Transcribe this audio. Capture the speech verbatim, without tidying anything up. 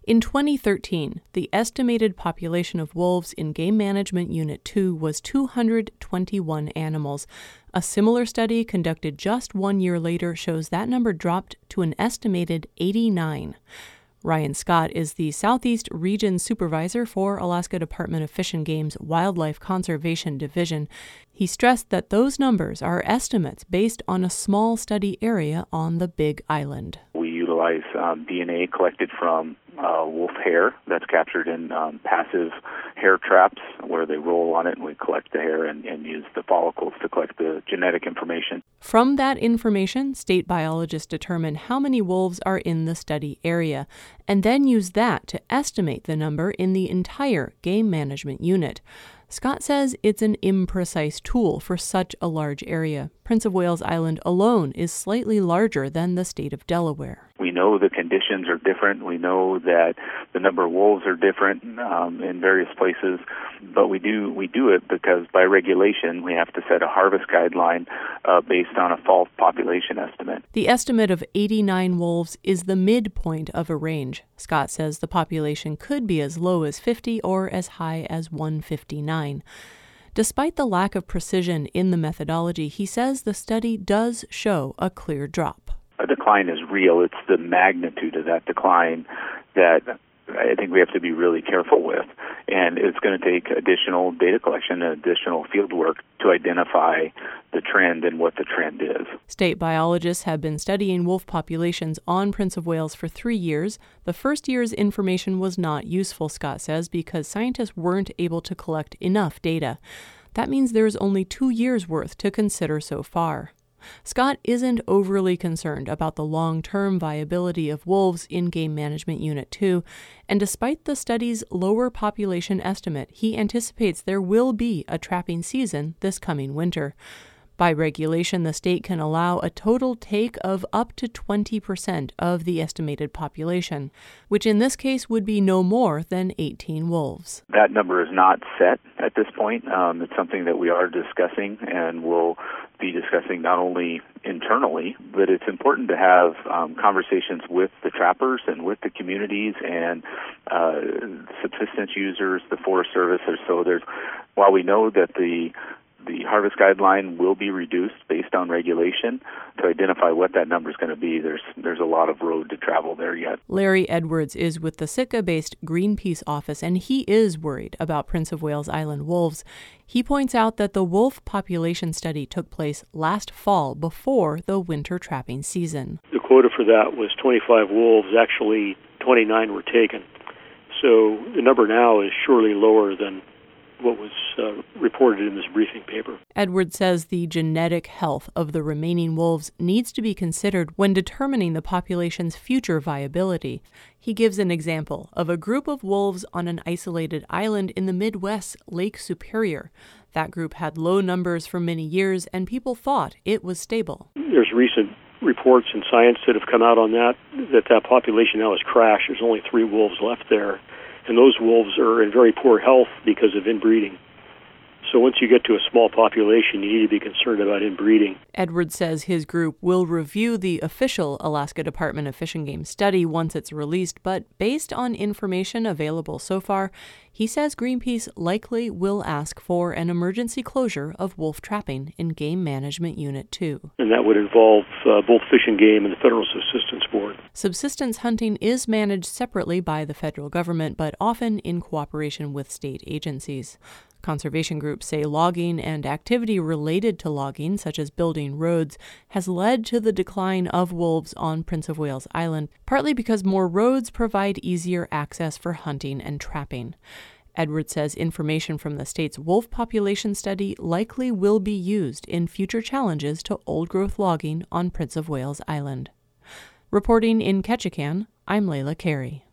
In twenty thirteen, the estimated population of wolves in Game Management Unit two was two hundred twenty-one animals. A similar study conducted just one year later shows that number dropped to an estimated eighty-nine. Ryan Scott is the Southeast Region Supervisor for Alaska Department of Fish and Game's Wildlife Conservation Division. He stressed that those numbers are estimates based on a small study area on the Big Island. We utilize um, D N A collected from uh, wolf hair that's captured in um, passive hair traps where they roll on it, and we collect the hair and, and use the follicles to collect the genetic information. From that information, state biologists determine how many wolves are in the study area, and then use that to estimate the number in the entire game management unit. Scott says it's an imprecise tool for such a large area. Prince of Wales Island alone is slightly larger than the state of Delaware. We know the conditions are different. We know that the number of wolves are different um, in various places, but we do we do it because by regulation we have to set a harvest guideline uh, based on a false population estimate. The estimate of eighty-nine wolves is the midpoint of a range. Scott says the population could be as low as fifty or as high as one hundred fifty-nine. Despite the lack of precision in the methodology, he says the study does show a clear drop. A decline is real. It's the magnitude of that decline that I think we have to be really careful with. And it's going to take additional data collection and additional field work to identify the trend and what the trend is. State biologists have been studying wolf populations on Prince of Wales for three years. The first year's information was not useful, Scott says, because scientists weren't able to collect enough data. That means there's only two years' worth to consider so far. Scott isn't overly concerned about the long-term viability of wolves in Game Management Unit two, and despite the study's lower population estimate, he anticipates there will be a trapping season this coming winter. By regulation, the state can allow a total take of up to twenty percent of the estimated population, which in this case would be no more than eighteen wolves. That number is not set at this point. Um, it's something that we are discussing and will be discussing not only internally, but it's important to have um, conversations with the trappers and with the communities and uh, subsistence users, the Forest Service. So there's, while we know that the The harvest guideline will be reduced based on regulation, to identify what that number is going to be, there's there's a lot of road to travel there yet. Larry Edwards is with the Sitka-based Greenpeace office, and he is worried about Prince of Wales Island wolves. He points out that the wolf population study took place last fall before the winter trapping season. The quota for that was twenty-five wolves. Actually, twenty-nine were taken. So the number now is surely lower than what was uh, reported in this briefing paper. Edwards says the genetic health of the remaining wolves needs to be considered when determining the population's future viability. He gives an example of a group of wolves on an isolated island in the Midwest, Lake Superior. That group had low numbers for many years, and people thought it was stable. There's recent reports in science that have come out on that, that that population now has crashed. There's only three wolves left there. And those wolves are in very poor health because of inbreeding. So once you get to a small population, you need to be concerned about inbreeding. Edwards says his group will review the official Alaska Department of Fish and Game study once it's released, but based on information available so far, he says Greenpeace likely will ask for an emergency closure of wolf trapping in Game Management Unit two. And that would involve uh, both Fish and Game and the Federal Subsistence Board. Subsistence hunting is managed separately by the federal government, but often in cooperation with state agencies. Conservation groups say logging and activity related to logging, such as building roads, has led to the decline of wolves on Prince of Wales Island, partly because more roads provide easier access for hunting and trapping. Edwards says information from the state's wolf population study likely will be used in future challenges to old-growth logging on Prince of Wales Island. Reporting in Ketchikan, I'm Layla Carey.